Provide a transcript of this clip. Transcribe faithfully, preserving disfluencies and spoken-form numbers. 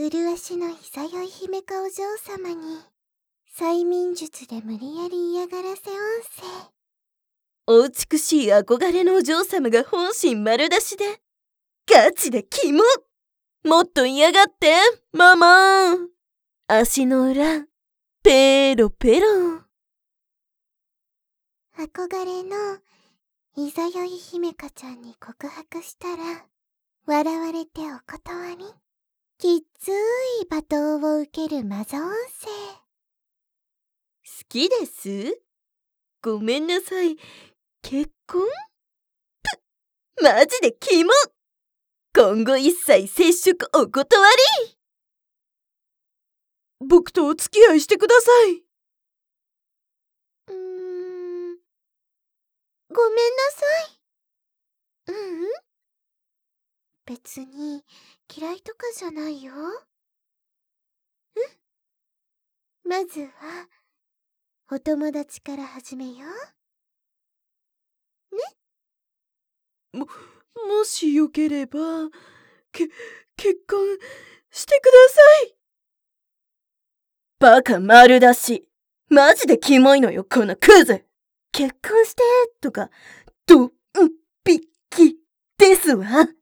麗しの久酔い姫かお嬢様に催眠術で無理やり嫌がらせ音声。 お美しい憧れのお嬢様が本心丸出しでガチでキモ。もっと嫌がってママ。足の裏ペロペロ。 憧れのいざよい姫かちゃんに告白したら笑われてお断り。きっつい罵倒を受けるマザ音声。 好きです。ごめんなさい。結婚？ぷ、マジでキモ。今後一切接触お断り。僕とお付き合いしてください。 うーん、ごめんなさい。ううん。別に嫌いとかじゃないよ。うん。まずはお友達から始めよう。ね。 も、もしよければ、け、結婚してください。バカ丸出し。マジでキモいのよ、このクズ。結婚して、とか、ドン引きですわ。